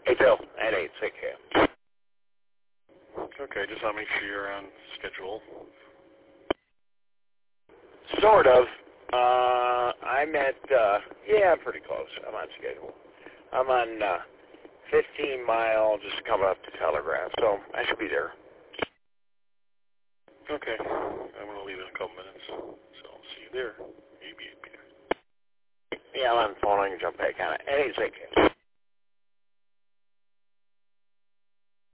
Hey, Bill, at 8, take care. Okay, just want to make sure you're on schedule. Sort of. I'm at, I'm pretty close. I'm on schedule. I'm on 15 Mile, just coming up to Telegraph, so I should be there. Okay, I'm going to leave in a couple minutes, so I'll see you there. Maybe. Yeah, I'm on the phone. I can jump back on it. At 8, take care.